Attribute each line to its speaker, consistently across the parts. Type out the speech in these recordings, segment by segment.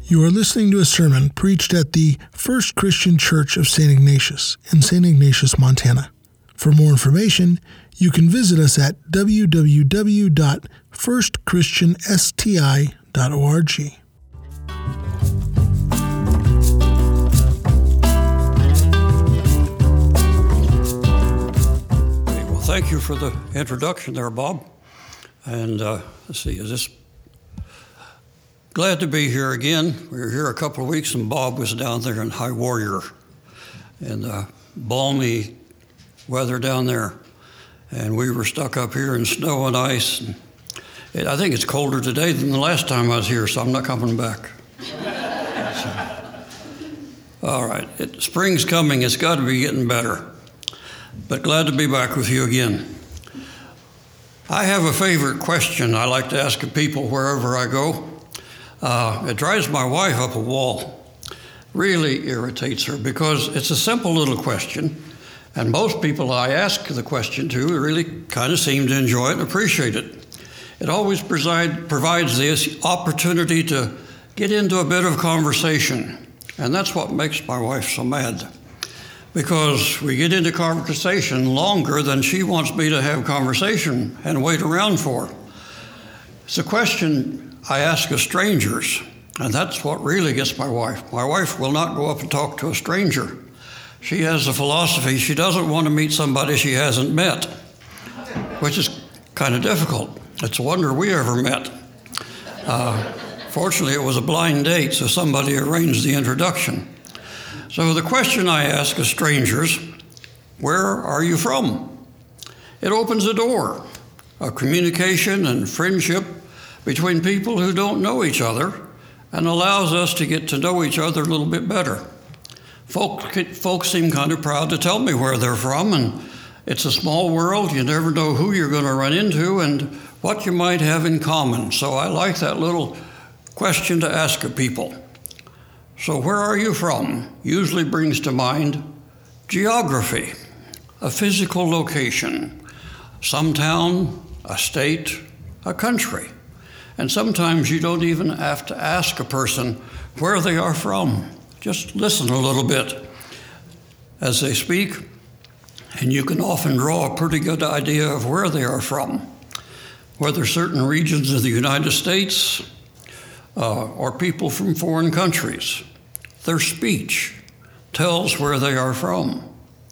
Speaker 1: You are listening to a sermon preached at the First Christian Church of St. Ignatius in St. Ignatius, Montana. For more information, you can visit us at www.firstchristiansti.org.
Speaker 2: Well, thank you for the introduction there, Bob. And let's see, is this... Glad to be here again. We were here a couple of weeks and Bob was down there in High Warrior in balmy weather down there. And we were stuck up here in snow and ice. And I think it's colder today than the last time I was here, so I'm not coming back. All right, spring's coming. It's got to be getting better. But glad to be back with you again. I have a favorite question I like to ask people wherever I go. It drives my wife up a wall. Really irritates her because it's a simple little question, and most people I ask the question to really kind of seem to enjoy it and appreciate it. It always provides this opportunity to get into a bit of conversation, and that's what makes my wife so mad, because we get into conversation longer than she wants me to have conversation and wait around for. It's a question I ask of strangers, and that's what really gets my wife. My wife will not go up and talk to a stranger. She has a philosophy. She doesn't want to meet somebody she hasn't met, which is kind of difficult. It's a wonder we ever met. Fortunately, it was a blind date, so somebody arranged the introduction. So the question I ask of strangers, where are you from? It opens a door of communication and friendship between people who don't know each other and allows us to get to know each other a little bit better. Folks seem kind of proud to tell me where they're from, and it's a small world. You never know who you're going to run into and what you might have in common. So I like that little question to ask of people. So where are you from? Usually brings to mind geography, a physical location, some town, a state, a country. And sometimes you don't even have to ask a person where they are from. Just listen a little bit as they speak, and you can often draw a pretty good idea of where they are from, whether certain regions of the United States or people from foreign countries. Their speech tells where they are from.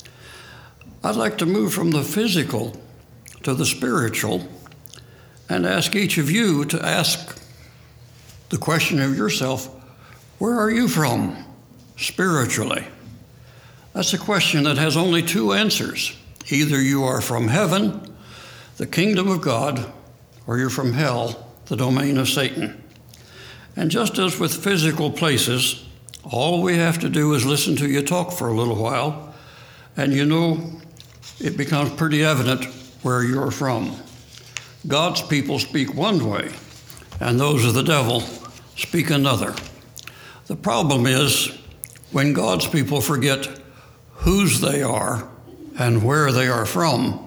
Speaker 2: I'd like to move from the physical to the spiritual and ask each of you to ask the question of yourself, where are you from spiritually? That's a question that has only two answers. Either you are from heaven, the kingdom of God, or you're from hell, the domain of Satan. And just as with physical places, all we have to do is listen to you talk for a little while, and you know it becomes pretty evident where you're from. God's people speak one way, and those of the devil speak another. The problem is when God's people forget whose they are and where they are from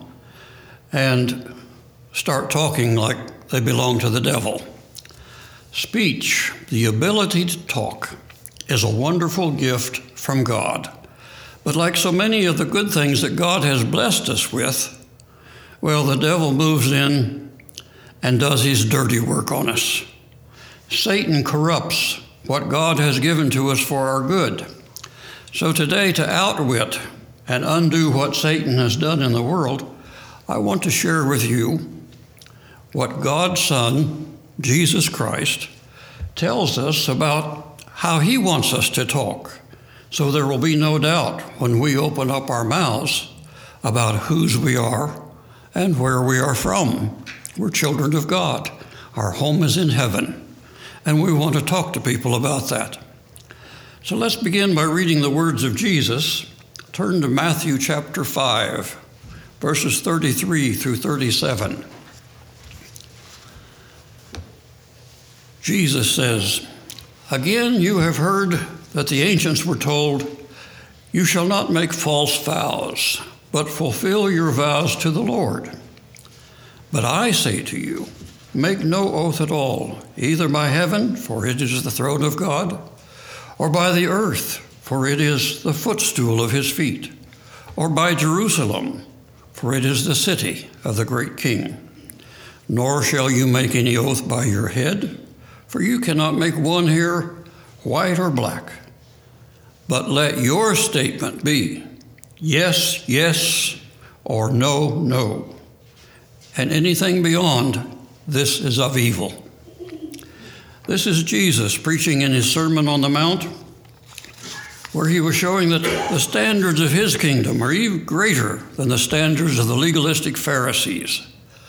Speaker 2: and start talking like they belong to the devil. Speech, the ability to talk, is a wonderful gift from God. But like so many of the good things that God has blessed us with, well, the devil moves in and does his dirty work on us. Satan corrupts what God has given to us for our good. So today, to outwit and undo what Satan has done in the world, I want to share with you what God's Son, Jesus Christ, tells us about how he wants us to talk. So there will be no doubt when we open up our mouths about whose we are and where we are from. We're children of God. Our home is in heaven, and we want to talk to people about that. So let's begin by reading the words of Jesus. Turn to Matthew chapter 5, verses 33 through 37. Jesus says, "Again you have heard that the ancients were told, 'You shall not make false vows, but fulfill your vows to the Lord.' But I say to you, make no oath at all, either by heaven, for it is the throne of God, or by the earth, for it is the footstool of his feet, or by Jerusalem, for it is the city of the great King. Nor shall you make any oath by your head, for you cannot make one hair white or black. But let your statement be, yes, yes, or no, no. And anything beyond this is of evil. This is Jesus preaching in his Sermon on the Mount, where he was showing that the standards of his kingdom are even greater than the standards of the legalistic Pharisees.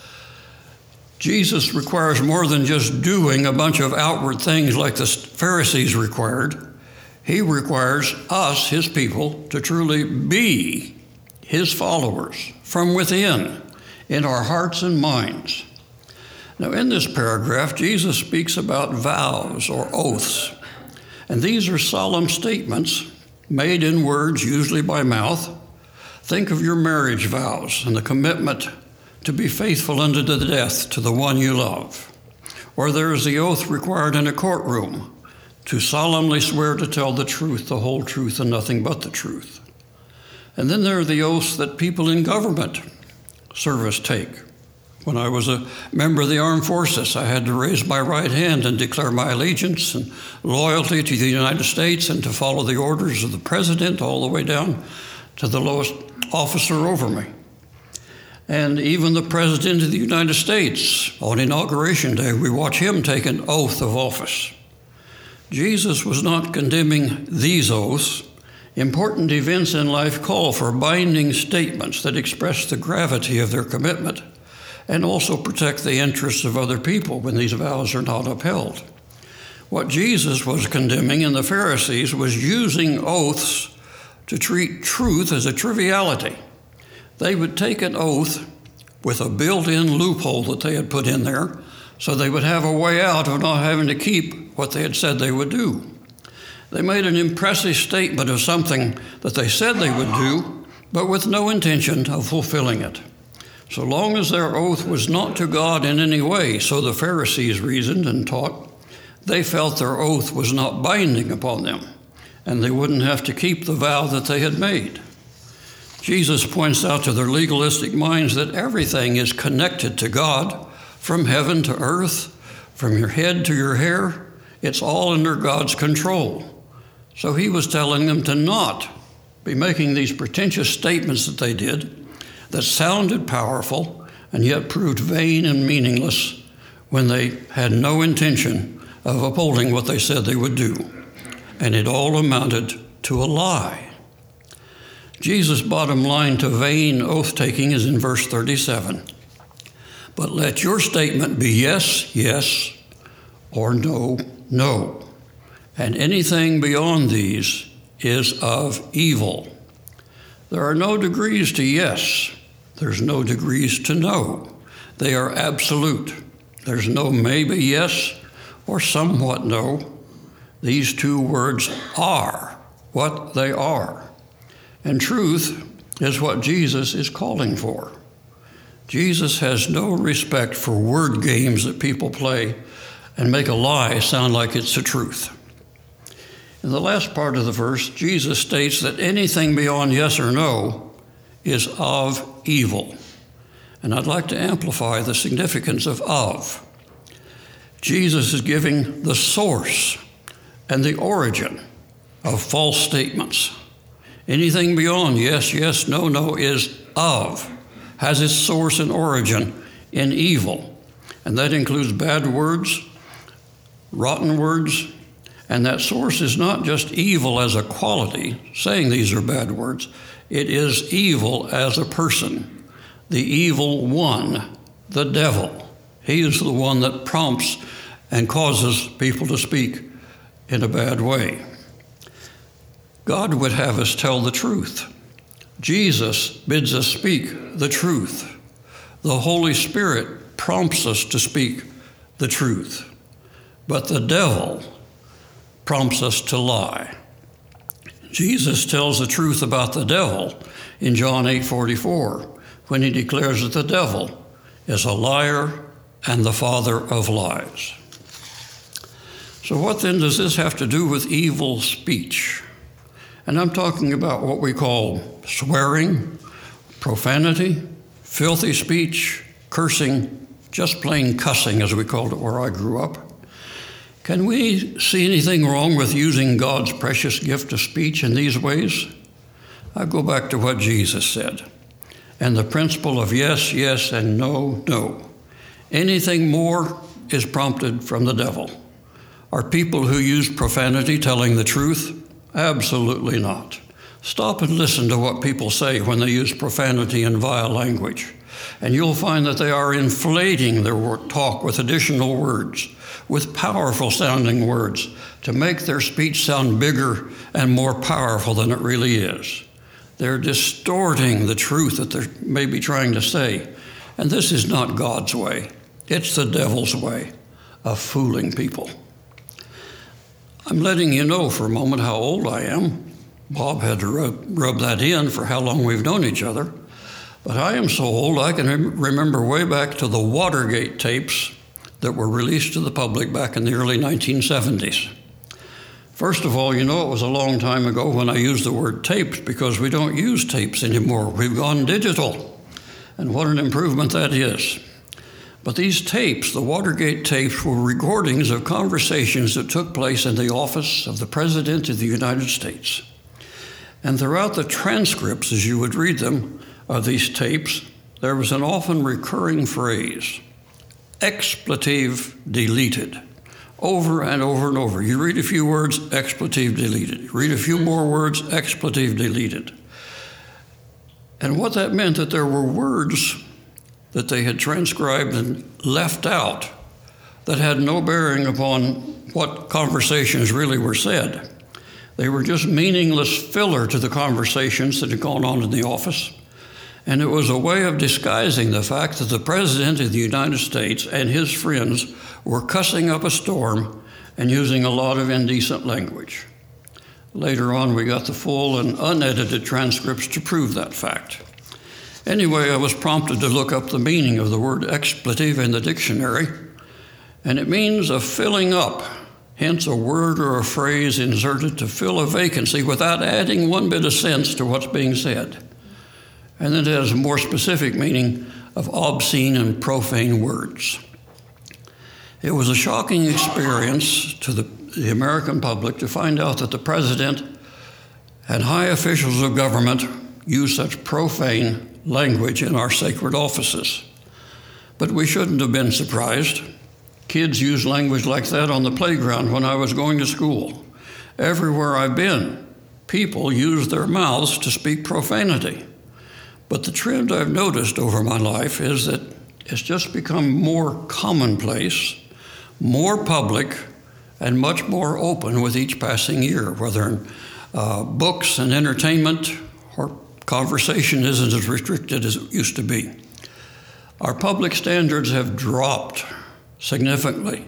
Speaker 2: Jesus requires more than just doing a bunch of outward things like the Pharisees required. He requires us, his people, to truly be his followers from within, in our hearts and minds. Now, in this paragraph, Jesus speaks about vows or oaths. And these are solemn statements made in words, usually by mouth. Think of your marriage vows and the commitment to be faithful unto the death to the one you love. Or there is the oath required in a courtroom to solemnly swear to tell the truth, the whole truth, and nothing but the truth. And then there are the oaths that people in government service take. When I was a member of the armed forces, I had to raise my right hand and declare my allegiance and loyalty to the United States and to follow the orders of the president all the way down to the lowest officer over me. And even the president of the United States, on Inauguration Day, we watch him take an oath of office. Jesus was not condemning these oaths. Important events in life call for binding statements that express the gravity of their commitment and also protect the interests of other people when these vows are not upheld. What Jesus was condemning in the Pharisees was using oaths to treat truth as a triviality. They would take an oath with a built-in loophole that they had put in there so they would have a way out of not having to keep what they had said they would do. They made an impressive statement of something that they said they would do, but with no intention of fulfilling it. So long as their oath was not to God in any way, so the Pharisees reasoned and taught, they felt their oath was not binding upon them, and they wouldn't have to keep the vow that they had made. Jesus points out to their legalistic minds that everything is connected to God, from heaven to earth, from your head to your hair. It's all under God's control. So he was telling them to not be making these pretentious statements that they did, that sounded powerful and yet proved vain and meaningless when they had no intention of upholding what they said they would do. And it all amounted to a lie. Jesus' bottom line to vain oath-taking is in verse 37. But let your statement be yes, yes, or no, no. And anything beyond these is of evil. There are no degrees to yes. There's no degrees to no. They are absolute. There's no maybe yes or somewhat no. These two words are what they are. And truth is what Jesus is calling for. Jesus has no respect for word games that people play and make a lie sound like it's the truth. In the last part of the verse, Jesus states that anything beyond yes or no is of evil. And I'd like to amplify the significance of. Jesus is giving the source and the origin of false statements. Anything beyond yes, yes, no, no is of, has its source and origin in evil. And that includes bad words, rotten words, and that source is not just evil as a quality, saying these are bad words. It is evil as a person, the evil one, the devil. He is the one that prompts and causes people to speak in a bad way. God would have us tell the truth. Jesus bids us speak the truth. The Holy Spirit prompts us to speak the truth. But the devil prompts us to lie. Jesus tells the truth about the devil in John 8:44, when he declares that the devil is a liar and the father of lies. So what then does this have to do with evil speech? And I'm talking about what we call swearing, profanity, filthy speech, cursing, just plain cussing as we called it where I grew up. Can we see anything wrong with using God's precious gift of speech in these ways? I go back to what Jesus said, and the principle of yes, yes, and no, no. Anything more is prompted from the devil. Are people who use profanity telling the truth? Absolutely not. Stop and listen to what people say when they use profanity and vile language, and you'll find that they are inflating their talk with additional words, with powerful sounding words, to make their speech sound bigger and more powerful than it really is. They're distorting the truth that they may be trying to say, and this is not God's way. It's the devil's way of fooling people. I'm letting you know for a moment how old I am. Bob had to rub that in for how long we've known each other. But I am so old I can remember way back to the Watergate tapes that were released to the public back in the early 1970s. First of all, you know it was a long time ago when I used the word tapes because we don't use tapes anymore. We've gone digital. And what an improvement that is. But these tapes, the Watergate tapes, were recordings of conversations that took place in the office of the President of the United States. And throughout the transcripts, as you would read them, of these tapes, there was an often recurring phrase, expletive deleted, over and over and over. You read a few words, expletive deleted. You read a few more words, expletive deleted. And what that meant that there were words that they had transcribed and left out that had no bearing upon what conversations really were said. They were just meaningless filler to the conversations that had gone on in the office. And it was a way of disguising the fact that the President of the United States and his friends were cussing up a storm and using a lot of indecent language. Later on, we got the full and unedited transcripts to prove that fact. Anyway, I was prompted to look up the meaning of the word expletive in the dictionary, and it means a filling up, hence a word or a phrase inserted to fill a vacancy without adding one bit of sense to what's being said. And it has a more specific meaning of obscene and profane words. It was a shocking experience to the American public to find out that the President and high officials of government use such profane language in our sacred offices. But we shouldn't have been surprised. Kids use language like that on the playground when I was going to school. Everywhere I've been, people use their mouths to speak profanity. But the trend I've noticed over my life is that it's just become more commonplace, more public, and much more open with each passing year, whether in books and entertainment or conversation isn't as restricted as it used to be. Our public standards have dropped significantly,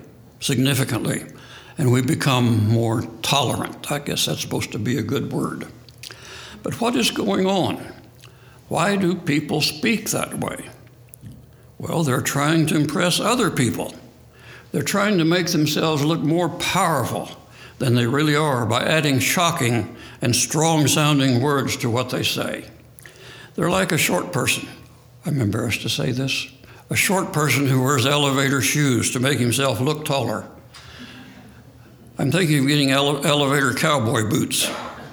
Speaker 2: and we've become more tolerant. I guess that's supposed to be a good word. But what is going on? Why do people speak that way? Well, they're trying to impress other people. They're trying to make themselves look more powerful than they really are by adding shocking and strong-sounding words to what they say. They're like a short person. I'm embarrassed to say this. A short person who wears elevator shoes to make himself look taller. I'm thinking of getting elevator cowboy boots.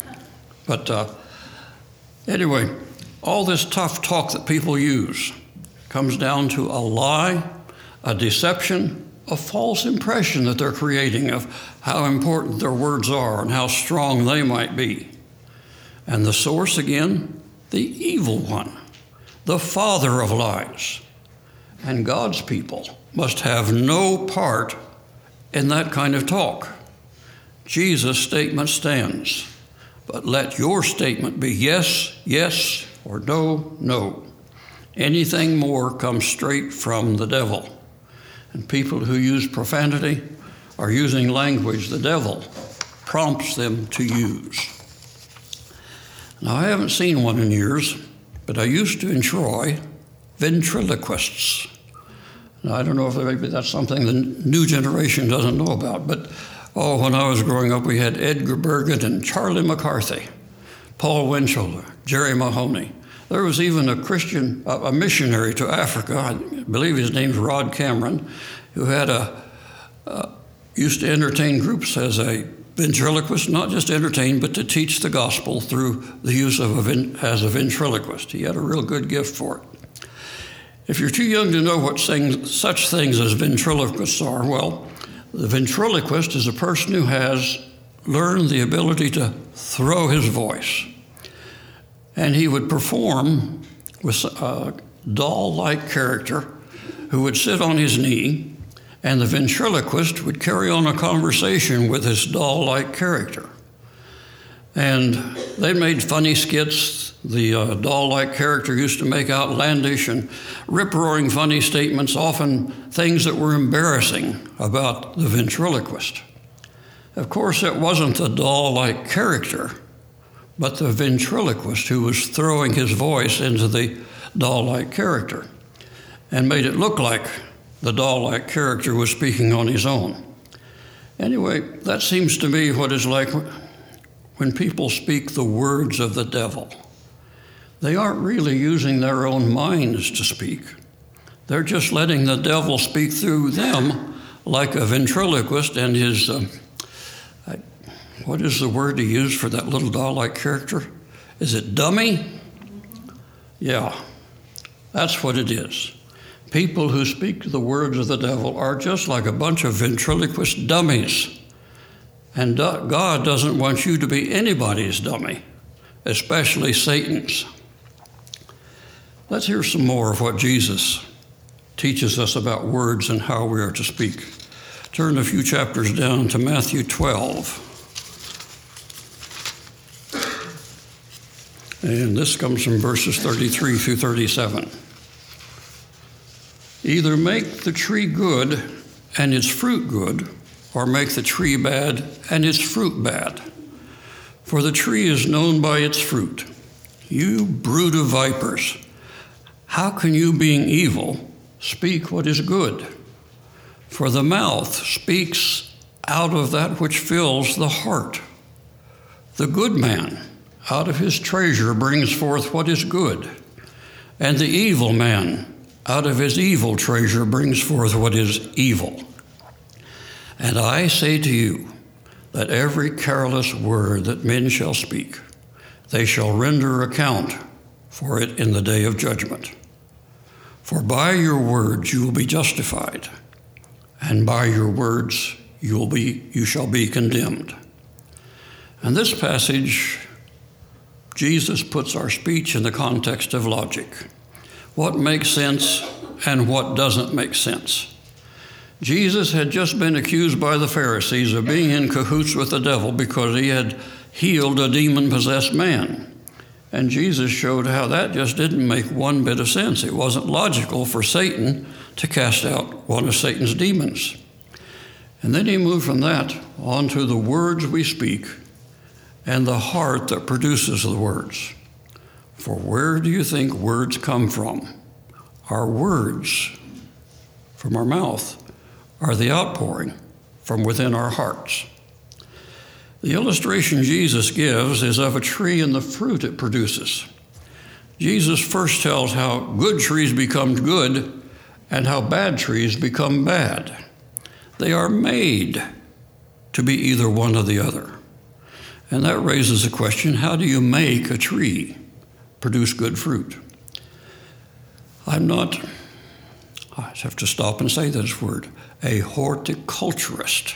Speaker 2: But anyway, all this tough talk that people use comes down to a lie, a deception, a false impression that they're creating of how important their words are and how strong they might be. And the source, again, the evil one, the father of lies. And God's people must have no part in that kind of talk. Jesus' statement stands, but let your statement be yes, yes, or no, no. Anything more comes straight from the devil. And people who use profanity are using language the devil prompts them to use. Now, I haven't seen one in years, but I used to enjoy ventriloquists. Now, I don't know if maybe that's something the new generation doesn't know about, but when I was growing up, we had Edgar Bergen and Charlie McCarthy, Paul Winchell, Jerry Mahoney. There was even a missionary to Africa, I believe his name's Rod Cameron, who had used to entertain groups as a ventriloquist, not just entertain, but to teach the gospel through the use of as a ventriloquist. He had a real good gift for it. If you're too young to know what such things as ventriloquists are, well, the ventriloquist is a person who has learned the ability to throw his voice. And he would perform with a doll-like character who would sit on his knee, and the ventriloquist would carry on a conversation with this doll-like character. And they made funny skits. The doll-like character used to make outlandish and rip-roaring funny statements, often things that were embarrassing about the ventriloquist. Of course, it wasn't the doll-like character, but the ventriloquist who was throwing his voice into the doll-like character and made it look like the doll-like character was speaking on his own. Anyway, that seems to me what it's like when people speak the words of the devil. They aren't really using their own minds to speak. They're just letting the devil speak through them like a ventriloquist and his, what is the word he used for that little doll-like character? Is it dummy? Yeah, that's what it is. People who speak the words of the devil are just like a bunch of ventriloquist dummies. And God doesn't want you to be anybody's dummy, especially Satan's. Let's hear some more of what Jesus teaches us about words and how we are to speak. Turn a few chapters down to Matthew 12. And this comes from verses 33 through 37. Either make the tree good and its fruit good, or make the tree bad and its fruit bad. For the tree is known by its fruit. You brood of vipers, how can you, being evil, speak what is good? For the mouth speaks out of that which fills the heart. The good man out of his treasure brings forth what is good, and the evil man out of his evil treasure brings forth what is evil. And I say to you that every careless word that men shall speak, they shall render account for it in the day of judgment. For by your words you will be justified, and by your words you shall be condemned. And this passage, Jesus puts our speech in the context of logic. What makes sense and what doesn't make sense. Jesus had just been accused by the Pharisees of being in cahoots with the devil because he had healed a demon-possessed man. And Jesus showed how that just didn't make one bit of sense. It wasn't logical for Satan to cast out one of Satan's demons. And then he moved from that on to the words we speak and the heart that produces the words. For where do you think words come from? Our words from our mouth are the outpouring from within our hearts. The illustration Jesus gives is of a tree and the fruit it produces. Jesus first tells how good trees become good and how bad trees become bad. They are made to be either one or the other. And that raises the question, how do you make a tree produce good fruit? I have to stop and say this word, a horticulturist.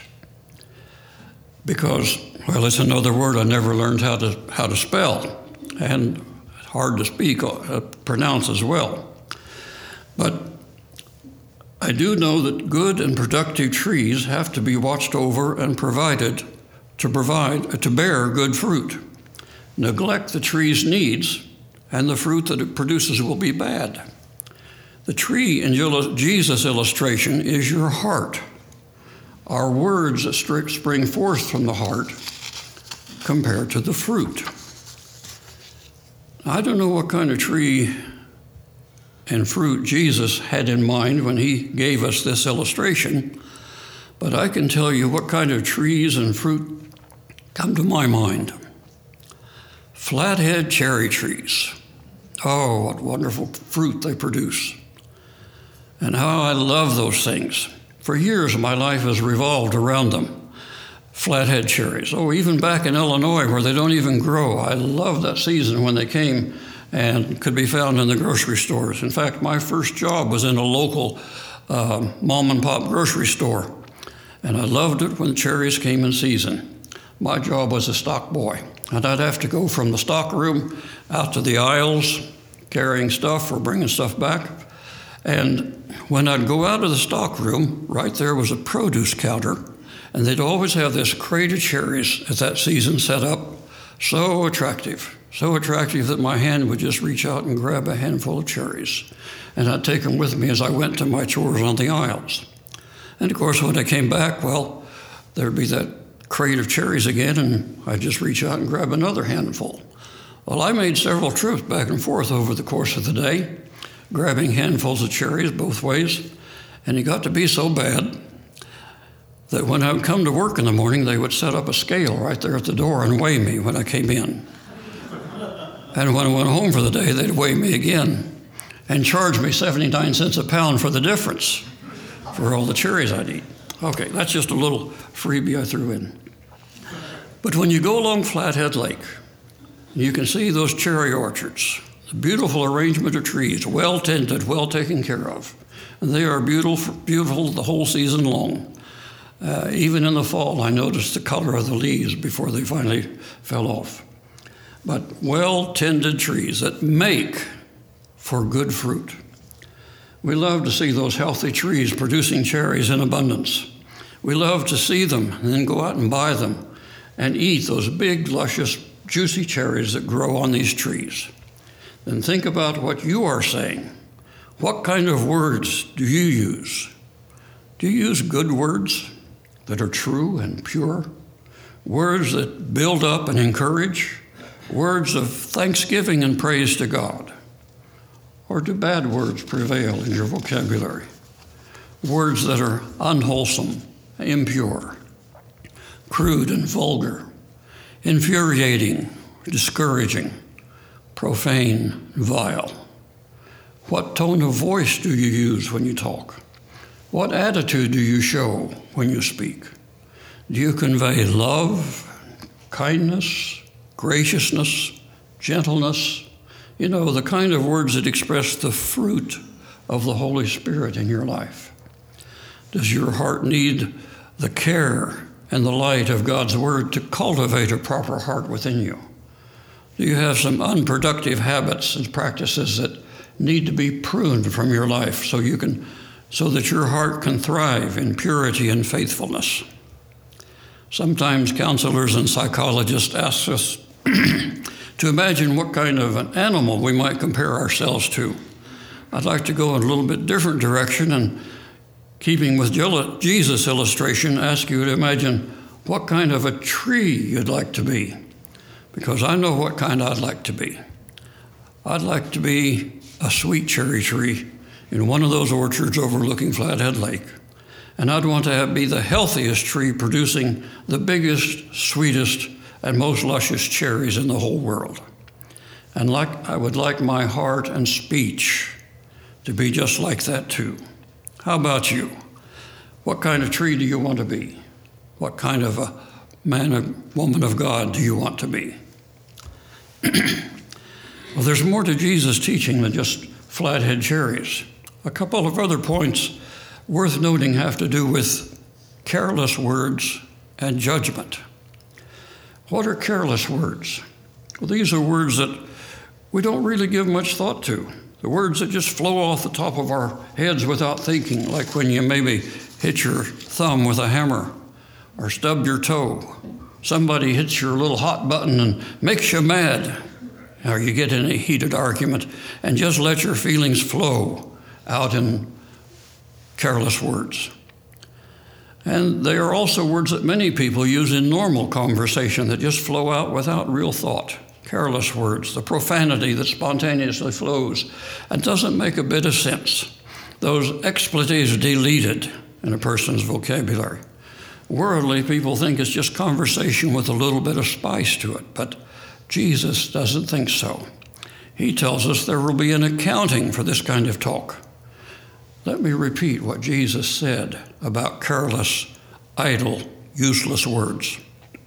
Speaker 2: Because, well, it's another word I never learned how to spell, and hard to speak, pronounce as well. But I do know that good and productive trees have to be watched over and to bear good fruit. Neglect the tree's needs, and the fruit that it produces will be bad. The tree in Jesus' illustration is your heart. Our words that spring forth from the heart compared to the fruit. I don't know what kind of tree and fruit Jesus had in mind when he gave us this illustration, but I can tell you what kind of trees and fruit come to my mind. Flathead cherry trees. Oh, what wonderful fruit they produce. And how I love those things. For years, my life has revolved around them. Flathead cherries. Oh, even back in Illinois where they don't even grow. I love that season when they came and could be found in the grocery stores. In fact, my first job was in a local mom and pop grocery store. And I loved it when cherries came in season. My job was a stock boy. And I'd have to go from the stock room out to the aisles, carrying stuff or bringing stuff back. And when I'd go out of the stock room, right there was a produce counter, and they'd always have this crate of cherries at that season set up. So attractive that my hand would just reach out and grab a handful of cherries. And I'd take them with me as I went to my chores on the aisles. And of course, when I came back, well, there'd be that crate of cherries again, and I'd just reach out and grab another handful. Well, I made several trips back and forth over the course of the day, grabbing handfuls of cherries both ways, and it got to be so bad that when I would come to work in the morning, they would set up a scale right there at the door and weigh me when I came in. And when I went home for the day, they'd weigh me again and charge me 79 cents a pound for the difference for all the cherries I'd eat. Okay, that's just a little freebie I threw in. But when you go along Flathead Lake, you can see those cherry orchards, the beautiful arrangement of trees, well tended, well taken care of. And they are beautiful the whole season long. Even in the fall, I noticed the color of the leaves before they finally fell off. But well-tended trees that make for good fruit. We love to see those healthy trees producing cherries in abundance. We love to see them and then go out and buy them and eat those big, luscious, juicy cherries that grow on these trees. Then think about what you are saying. What kind of words do you use? Do you use good words that are true and pure? Words that build up and encourage? Words of thanksgiving and praise to God? Or do bad words prevail in your vocabulary? Words that are unwholesome, impure, crude and vulgar, infuriating, discouraging, profane, vile. What tone of voice do you use when you talk? What attitude do you show when you speak? Do you convey love, kindness, graciousness, gentleness? You know, the kind of words that express the fruit of the Holy Spirit in your life. Does your heart need the care and the light of God's Word to cultivate a proper heart within you? Do you have some unproductive habits and practices that need to be pruned from your life so that your heart can thrive in purity and faithfulness? Sometimes counselors and psychologists ask us to imagine what kind of an animal we might compare ourselves to. I'd like to go in a little bit different direction and, keeping with Jesus' illustration, ask you to imagine what kind of a tree you'd like to be, because I know what kind I'd like to be. I'd like to be a sweet cherry tree in one of those orchards overlooking Flathead Lake. And I'd want to be the healthiest tree producing the biggest, sweetest, and most luscious cherries in the whole world. And I would like my heart and speech to be just like that too. How about you? What kind of tree do you want to be? What kind of a man or woman of God do you want to be? Well, there's more to Jesus' teaching than just flathead cherries. A couple of other points worth noting have to do with careless words and judgment. What are careless words? Well, these are words that we don't really give much thought to. The words that just flow off the top of our heads without thinking, like when you maybe hit your thumb with a hammer or stub your toe. Somebody hits your little hot button and makes you mad, or you get in a heated argument and just let your feelings flow out in careless words. And they are also words that many people use in normal conversation that just flow out without real thought. careless words, the profanity that spontaneously flows and doesn't make a bit of sense, those expletives deleted in a person's vocabulary. Worldly people think it's just conversation with a little bit of spice to it, but Jesus doesn't think so. He tells us there will be an accounting for this kind of talk. Let me repeat what Jesus said about careless, idle, useless words.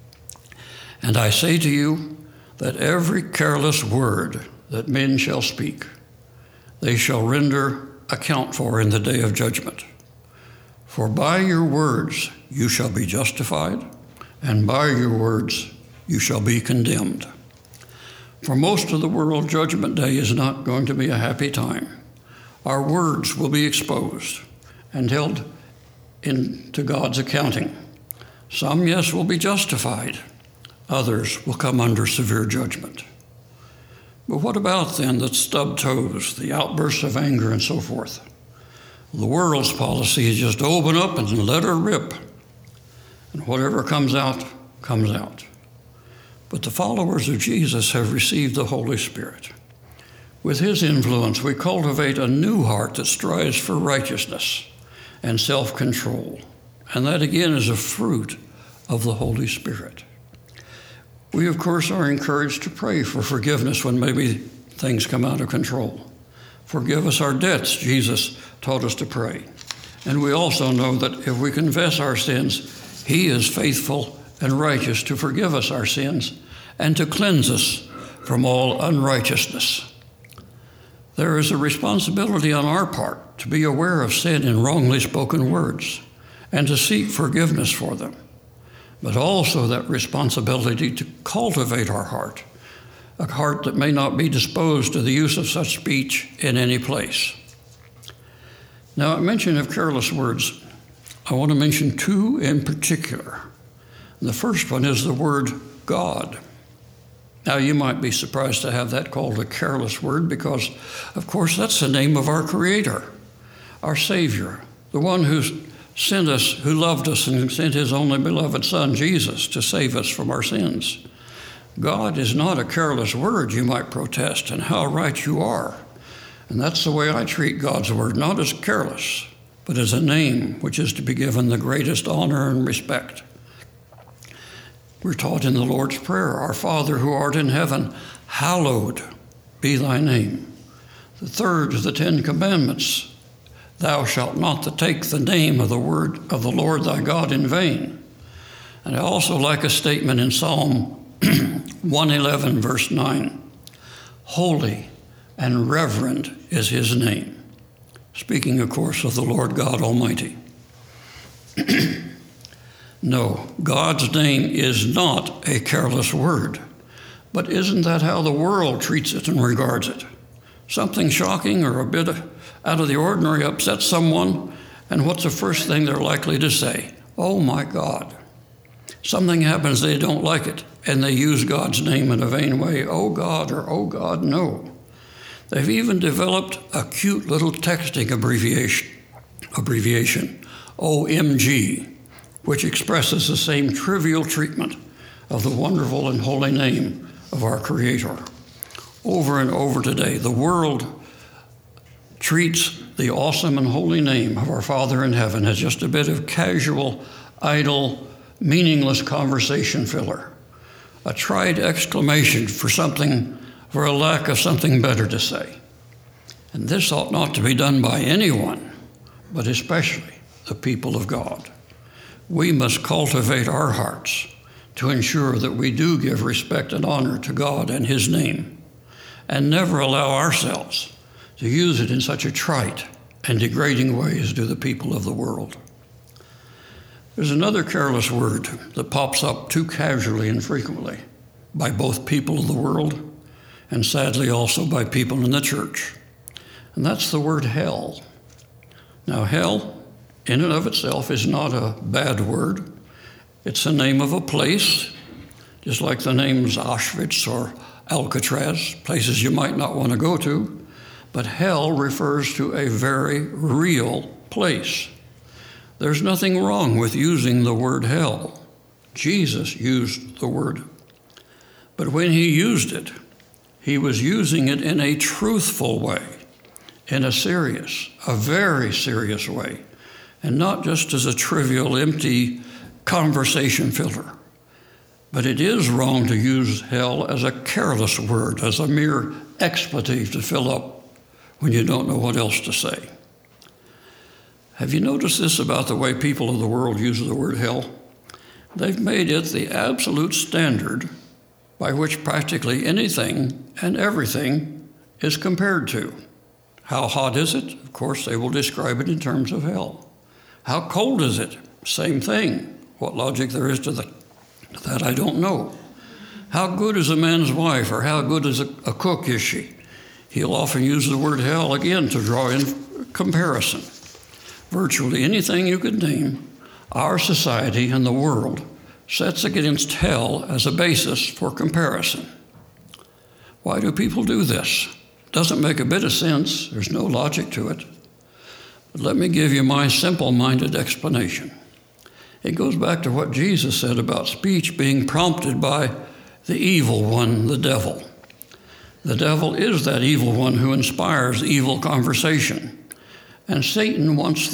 Speaker 2: And I say to you that every careless word that men shall speak, they shall render account for in the day of judgment. For by your words you shall be justified, and by your words you shall be condemned. For most of the world, Judgment Day is not going to be a happy time. Our words will be exposed and held into God's accounting. Some, yes, will be justified. Others will come under severe judgment. But what about then the stubbed toes, the outbursts of anger, and so forth? The world's policy is just open up and let her rip. And whatever comes out, comes out. But the followers of Jesus have received the Holy Spirit. With his influence, we cultivate a new heart that strives for righteousness and self-control. And that, again, is a fruit of the Holy Spirit. We, of course, are encouraged to pray for forgiveness when maybe things come out of control. Forgive us our debts, Jesus taught us to pray. And we also know that if we confess our sins, he is faithful and righteous to forgive us our sins and to cleanse us from all unrighteousness. There is a responsibility on our part to be aware of sin in wrongly spoken words and to seek forgiveness for them, but also that responsibility to cultivate our heart, a heart that may not be disposed to the use of such speech in any place. Now, at mention of careless words, I want to mention two in particular. The first one is the word God. Now, you might be surprised to have that called a careless word because, of course, that's the name of our Creator, our Savior, the one who sent us, who loved us and sent his only beloved Son, Jesus, to save us from our sins. God is not a careless word, you might protest, and how right you are. And that's the way I treat God's word, not as careless, but as a name which is to be given the greatest honor and respect. We're taught in the Lord's Prayer, Our Father who art in heaven, hallowed be thy name. The third of the 10 Commandments, thou shalt not take the name of the word of the Lord thy God in vain. And I also like a statement in Psalm 111, verse 9. Holy and reverend is his name. Speaking, of course, of the Lord God Almighty. No, God's name is not a careless word. But isn't that how the world treats it and regards it? Something shocking or a bit out of the ordinary upsets someone, and what's the first thing they're likely to say? Oh, my God. Something happens, they don't like it, and they use God's name in a vain way. Oh, God, or oh, God, no. They've even developed a cute little texting abbreviation, OMG, which expresses the same trivial treatment of the wonderful and holy name of our Creator. Over and over today, the world treats the awesome and holy name of our Father in heaven as just a bit of casual, idle, meaningless conversation filler, a trite exclamation for a lack of something better to say. And this ought not to be done by anyone, but especially the people of God. We must cultivate our hearts to ensure that we do give respect and honor to God and his name, and never allow ourselves to use it in such a trite and degrading way as do the people of the world. There's another careless word that pops up too casually and frequently by both people of the world and sadly also by people in the church, and that's the word hell. Now, hell, in and of itself, is not a bad word. It's the name of a place, just like the names Auschwitz or Alcatraz, places you might not want to go to. But hell refers to a very real place. There's nothing wrong with using the word hell. Jesus used the word. But when he used it, he was using it in a truthful way, in a very serious way, and not just as a trivial, empty conversation filler. But it is wrong to use hell as a careless word, as a mere expletive to fill up when you don't know what else to say. Have you noticed this about the way people of the world use the word hell? They've made it the absolute standard by which practically anything and everything is compared to. How hot is it? Of course, they will describe it in terms of hell. How cold is it? Same thing. What logic there is to that, I don't know. How good is a man's wife, or how good is a cook is she? He'll often use the word hell again to draw in comparison. Virtually anything you could name, our society and the world sets against hell as a basis for comparison. Why do people do this? Doesn't make a bit of sense. There's no logic to it. But let me give you my simple-minded explanation. It goes back to what Jesus said about speech being prompted by the evil one, the devil. The devil is that evil one who inspires evil conversation. And Satan wants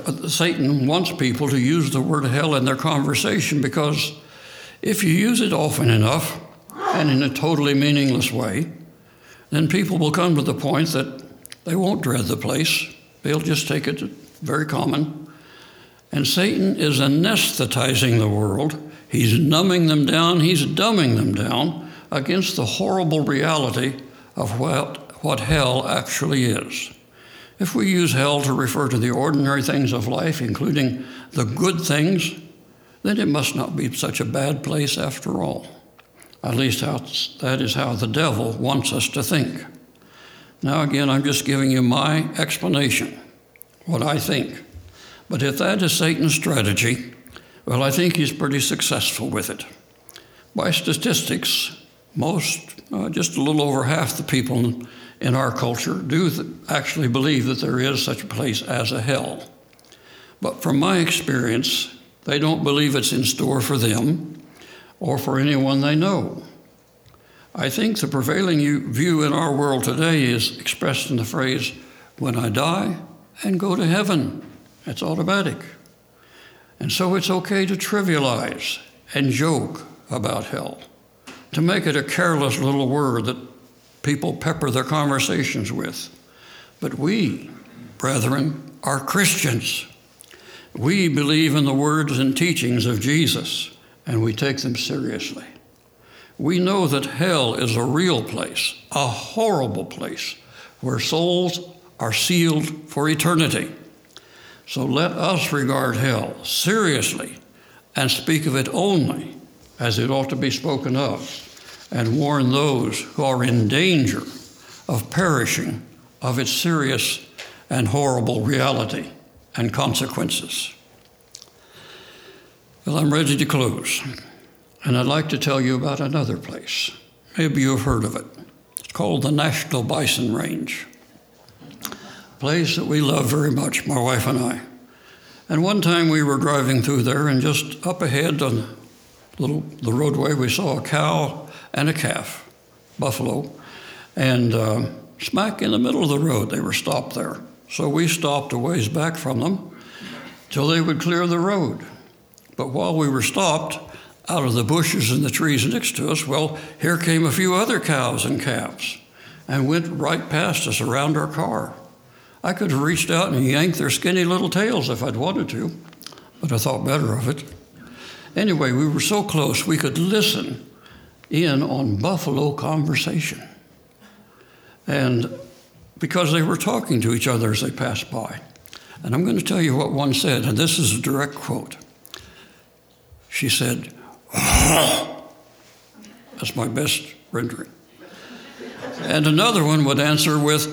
Speaker 2: people to use the word hell in their conversation, because if you use it often enough and in a totally meaningless way, then people will come to the point that they won't dread the place. They'll just take it very common. And Satan is anesthetizing the world. He's numbing them down. He's dumbing them down against the horrible reality of what hell actually is. If we use hell to refer to the ordinary things of life, including the good things, then it must not be such a bad place after all. At least that is how the devil wants us to think. Now again, I'm just giving you my explanation, what I think. But if that is Satan's strategy, well, I think he's pretty successful with it. By statistics, just a little over half the people in our culture do actually believe that there is such a place as a hell. But from my experience, they don't believe it's in store for them or for anyone they know. I think the prevailing view in our world today is expressed in the phrase, when I die and go to heaven. It's automatic. And so it's okay to trivialize and joke about hell, to make it a careless little word that people pepper their conversations with. But we, brethren, are Christians. We believe in the words and teachings of Jesus, and we take them seriously. We know that hell is a real place, a horrible place, where souls are sealed for eternity. So let us regard hell seriously and speak of it only as it ought to be spoken of, and warn those who are in danger of perishing of its serious and horrible reality and consequences. Well, I'm ready to close, and I'd like to tell you about another place. Maybe you've heard of it. It's called the National Bison Range, a place that we love very much, my wife and I. And one time we were driving through there, and just up ahead on the roadway, we saw a cow and a calf, buffalo, and smack in the middle of the road, they were stopped there. So we stopped a ways back from them till they would clear the road. But while we were stopped, out of the bushes and the trees next to us, well, here came a few other cows and calves and went right past us around our car. I could have reached out and yanked their skinny little tails if I'd wanted to, but I thought better of it. Anyway, we were so close we could listen in on buffalo conversation. And because they were talking to each other as they passed by. And I'm going to tell you what one said, and this is a direct quote. She said, that's my best rendering. And another one would answer with,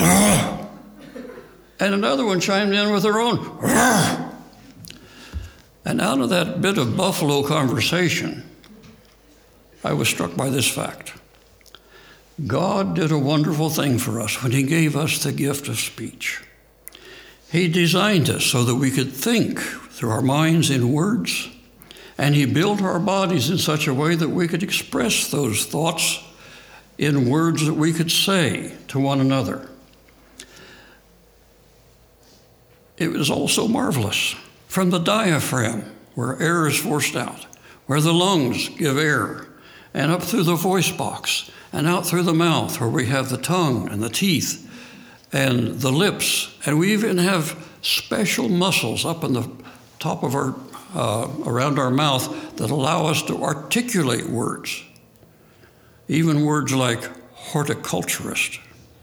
Speaker 2: and another one chimed in with her own. And out of that bit of buffalo conversation, I was struck by this fact. God did a wonderful thing for us when he gave us the gift of speech. He designed us so that we could think through our minds in words And he built our bodies in such a way that we could express those thoughts in words that we could say to one another. It was also marvelous. From the diaphragm, where air is forced out, where the lungs give air, and up through the voice box, and out through the mouth, where we have the tongue and the teeth and the lips. And we even have special muscles up in the top of our, around our mouth that allow us to articulate words, even words like horticulturist.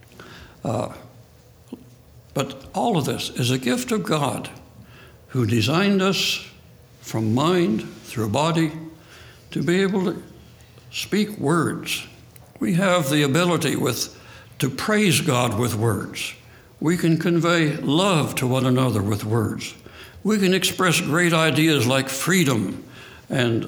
Speaker 2: But all of this is a gift of God, who designed us from mind through body to be able to speak words. We have the ability to praise God with words. We can convey love to one another with words. We can express great ideas like freedom and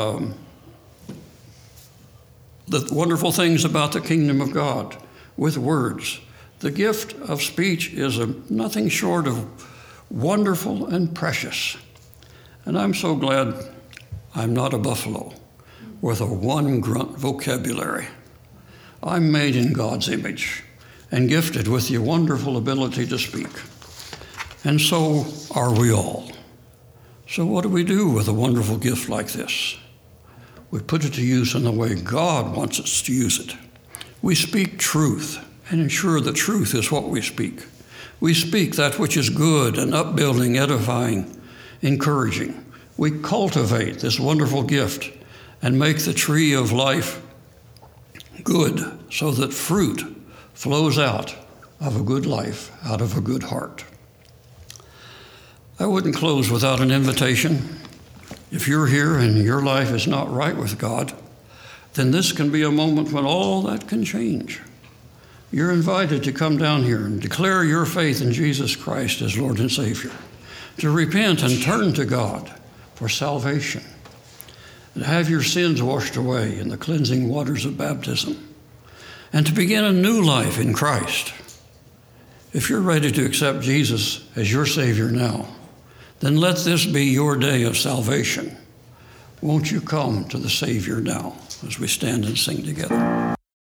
Speaker 2: the wonderful things about the kingdom of God with words. The gift of speech is nothing short of wonderful and precious. And I'm so glad I'm not a buffalo with a one-grunt vocabulary. I'm made in God's image and gifted with the wonderful ability to speak. And so are we all. So what do we do with a wonderful gift like this? We put it to use in the way God wants us to use it. We speak truth and ensure that truth is what we speak. We speak that which is good and upbuilding, edifying, encouraging. We cultivate this wonderful gift and make the tree of life good so that fruit flows out of a good life, out of a good heart. I wouldn't close without an invitation. If you're here and your life is not right with God, then this can be a moment when all that can change. You're invited to come down here and declare your faith in Jesus Christ as Lord and Savior, to repent and turn to God for salvation, and have your sins washed away in the cleansing waters of baptism, and to begin a new life in Christ. If you're ready to accept Jesus as your Savior now, then let this be your day of salvation. Won't you come to the Savior now as we stand and sing together?